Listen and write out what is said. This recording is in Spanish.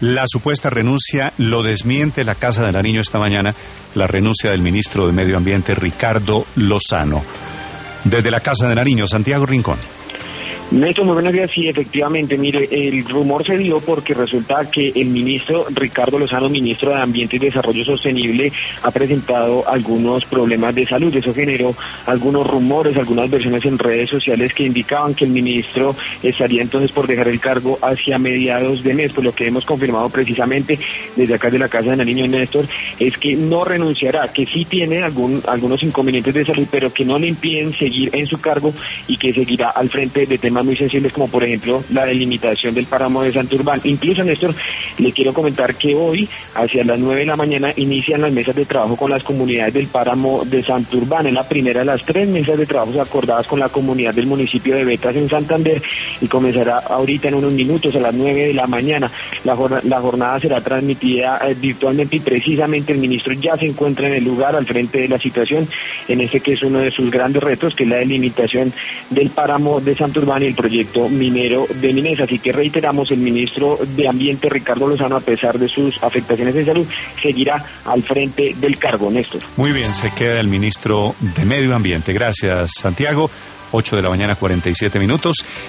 La supuesta renuncia lo desmiente la Casa de Nariño esta mañana, la renuncia del ministro de Medio Ambiente, Ricardo Lozano. Desde la Casa de Nariño, Santiago Rincón. Néstor, muy buenos días. Sí, efectivamente, mire, el rumor se dio porque resulta que el ministro Ricardo Lozano, ministro de Ambiente y Desarrollo Sostenible, ha presentado algunos problemas de salud. Eso generó algunos rumores, algunas versiones en redes sociales que indicaban que el ministro estaría entonces por dejar el cargo hacia mediados de mes. Pues lo que hemos confirmado precisamente desde acá de la Casa de Nariño, Néstor, es que no renunciará, que sí tiene algunos inconvenientes de salud, pero que no le impiden seguir en su cargo y que seguirá al frente de temas muy sensibles como por ejemplo la delimitación del páramo de Santurbán. Incluso, Néstor, le quiero comentar que hoy hacia las 9 de la mañana inician las mesas de trabajo con las comunidades del páramo de Santurbán. Es la primera de las 3 mesas de trabajo acordadas con la comunidad del municipio de Betas en Santander y comenzará ahorita en unos minutos a las 9 de la mañana. La jornada será transmitida virtualmente y precisamente el ministro ya se encuentra en el lugar al frente de la situación en este que es uno de sus grandes retos, que es la delimitación del páramo de Santurbán y el proyecto minero de Minesa. Así que reiteramos, el ministro de Ambiente, Ricardo Lozano, a pesar de sus afectaciones de salud, seguirá al frente del cargo. Néstor. Muy bien, se queda el ministro de Medio Ambiente. Gracias, Santiago. 8 de la mañana, 47 minutos.